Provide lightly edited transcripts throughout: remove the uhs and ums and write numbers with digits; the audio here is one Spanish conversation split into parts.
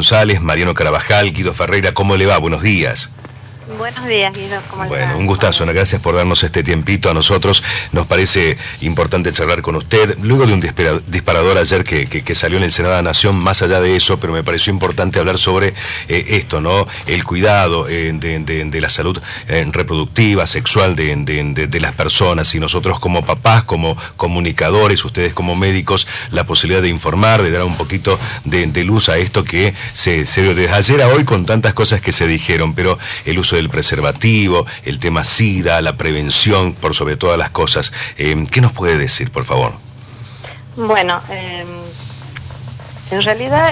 González, Mariano Carabajal, Guido Ferreira, ¿cómo le va? Buenos días. Buenos días, Guido. ¿Cómo le va? Bueno, un gustazo, Ana, gracias por darnos este tiempito a nosotros. Nos parece importante charlar con usted. Luego de un disparador ayer que salió en el Senado de la Nación, más allá de eso, pero me pareció importante hablar sobre esto, ¿no? El cuidado de la salud reproductiva, sexual de las personas, y nosotros como papás, como comunicadores, ustedes como médicos, la posibilidad de informar, de dar un poquito de luz a esto que se dio desde ayer a hoy con tantas cosas que se dijeron, pero el uso del preservativo, el tema SIDA, la prevención, por sobre todas las cosas. ¿Qué nos puede decir, por favor? Bueno, en realidad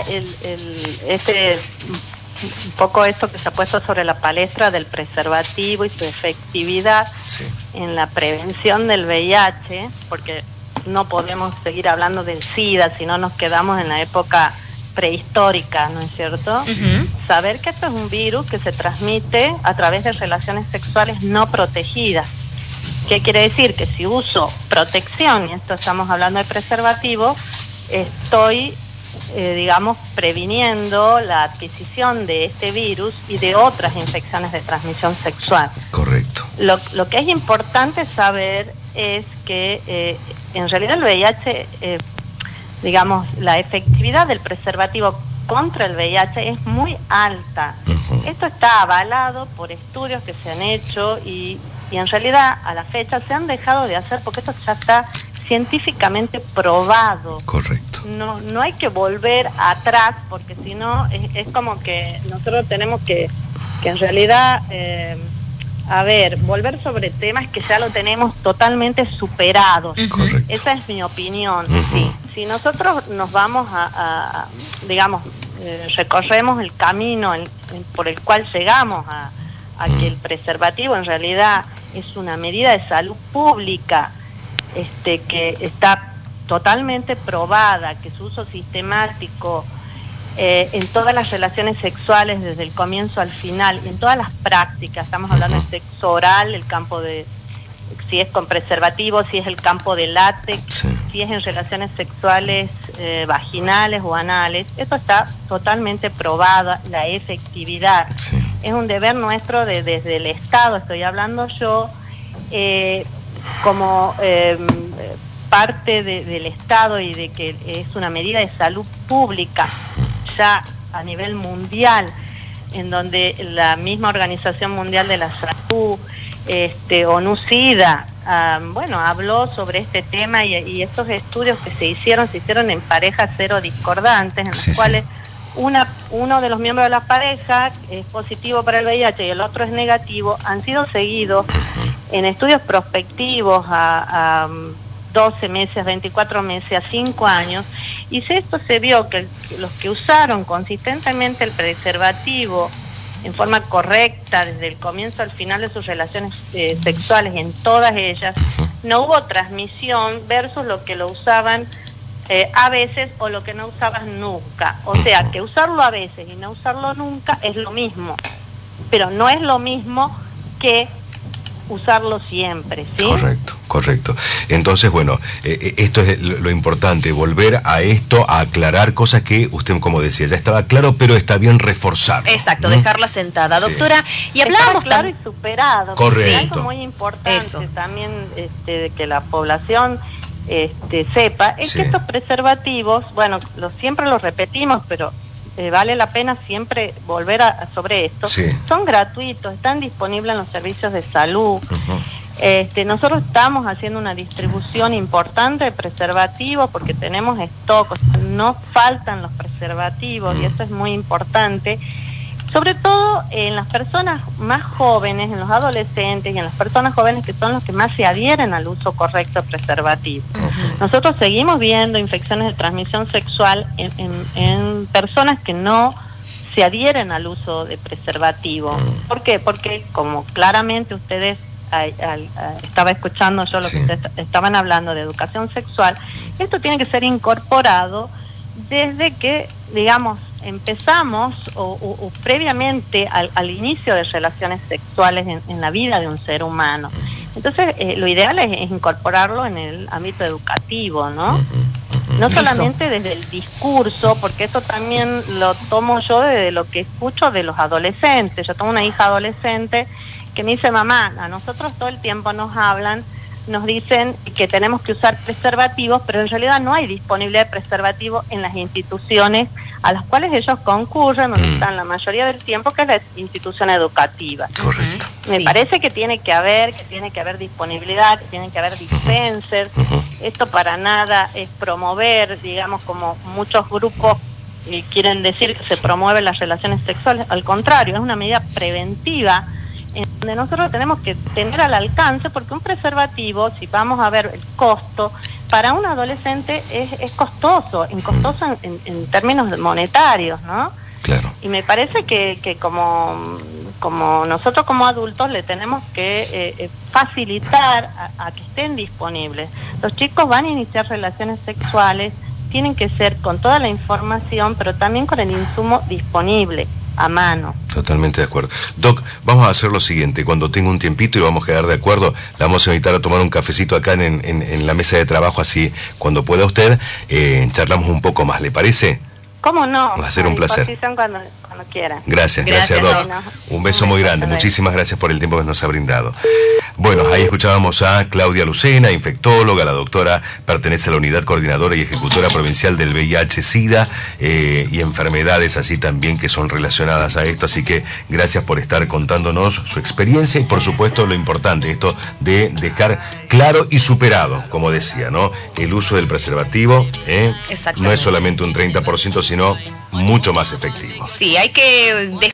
un poco esto que se ha puesto sobre la palestra del preservativo y su efectividad en la prevención del VIH, porque no podemos seguir hablando del SIDA si no nos quedamos en la época prehistórica, ¿no es cierto? Saber que esto es un virus que se transmite a través de relaciones sexuales no protegidas. ¿Qué quiere decir? Que si uso protección, y esto estamos hablando de preservativo, estoy, digamos, previniendo la adquisición de este virus y de otras infecciones de transmisión sexual. Correcto. Lo que es importante saber es que en realidad el VIH... digamos, la efectividad del preservativo contra el VIH es muy alta. Esto está avalado por estudios que se han hecho y en realidad a la fecha se han dejado de hacer porque esto ya está científicamente probado. Correcto. No hay que volver atrás porque si no es como que nosotros tenemos que en realidad... volver sobre temas que ya lo tenemos totalmente superados. Esa es mi opinión. Si nosotros nos vamos digamos, recorremos el camino por el cual llegamos a que el preservativo en realidad es una medida de salud pública, que está totalmente probada, que su uso sistemático en todas las relaciones sexuales desde el comienzo al final, en todas las prácticas, estamos hablando de sexo oral, el campo de, si es con preservativo, si es el campo de látex, si es en relaciones sexuales vaginales o anales, esto está totalmente probado, la efectividad. Es un deber nuestro desde el Estado, estoy hablando yo, como parte del Estado y de que es una medida de salud pública ya a nivel mundial, en donde la misma Organización Mundial de la Salud, ONU-SIDA, habló sobre este tema y estos estudios que se hicieron en parejas cero discordantes, en las cuales uno de los miembros de la pareja es positivo para el VIH y el otro es negativo, han sido seguidos en estudios prospectivos a 12 meses, 24 meses, a 5 años, y si esto se vio que los que usaron consistentemente el preservativo en forma correcta desde el comienzo al final de sus relaciones sexuales, en todas ellas, no hubo transmisión versus lo que lo usaban a veces o lo que no usaban nunca. O sea, que usarlo a veces y no usarlo nunca es lo mismo, pero no es lo mismo que usarlo siempre, ¿sí? Correcto. Entonces, bueno, esto es lo importante, volver a esto, a aclarar cosas que usted, como decía, ya estaba claro, pero está bien reforzarlo. Exacto, dejarla sentada. Doctora, y hablábamos claro y superado. Correcto. Algo muy importante también de que la población sepa, es que estos preservativos, bueno, siempre los repetimos, pero vale la pena siempre volver sobre esto. Son gratuitos, están disponibles en los servicios de salud. Nosotros estamos haciendo una distribución importante de preservativos porque tenemos stock, no faltan los preservativos y eso es muy importante, sobre todo en las personas más jóvenes, en los adolescentes y en las personas jóvenes que son los que más se adhieren al uso correcto de preservativos. Nosotros seguimos viendo infecciones de transmisión sexual en personas que no se adhieren al uso de preservativo. ¿Por qué? Porque como claramente ustedes estaba escuchando yo lo que ustedes estaban hablando de educación sexual, esto tiene que ser incorporado desde que, digamos, empezamos o previamente al inicio de relaciones sexuales en la vida de un ser humano. Entonces, lo ideal es incorporarlo en el ámbito educativo, ¿no? No solamente desde el discurso, porque esto también lo tomo yo desde lo que escucho de los adolescentes. Yo tengo una hija adolescente que me dice, mamá, a nosotros todo el tiempo nos hablan, nos dicen que tenemos que usar preservativos, pero en realidad no hay disponibilidad de preservativos en las instituciones a las cuales ellos concurren, donde están la mayoría del tiempo, que es la institución educativa. Correcto. Me parece que tiene que haber disponibilidad, que tiene que haber dispensers. Esto para nada es promover, digamos, como muchos grupos quieren decir que se promueven las relaciones sexuales. Al contrario, es una medida preventiva en donde nosotros tenemos que tener al alcance, porque un preservativo, si vamos a ver el costo, para un adolescente es costoso, en términos monetarios, ¿no? Claro. Y me parece que como nosotros como adultos le tenemos que facilitar a que estén disponibles. Los chicos van a iniciar relaciones sexuales, tienen que ser con toda la información, pero también con el insumo disponible, a mano. Totalmente de acuerdo. Doc, vamos a hacer lo siguiente, cuando tenga un tiempito y vamos a quedar de acuerdo, la vamos a invitar a tomar un cafecito acá en la mesa de trabajo, así cuando pueda usted, charlamos un poco más, ¿le parece? ¿Cómo no? Va a ser un placer. Cuando quiera. Gracias, Doc. Un beso muy grande. Muchísimas gracias por el tiempo que nos ha brindado. Bueno, ahí escuchábamos a Claudia Lucena, infectóloga. La doctora pertenece a la Unidad Coordinadora y Ejecutora Provincial del VIH-Sida y enfermedades así también que son relacionadas a esto. Así que gracias por estar contándonos su experiencia y por supuesto lo importante, esto de dejar claro y superado, como decía, ¿no? El uso del preservativo no es solamente un 30%, sino mucho más efectivo. Sí, hay que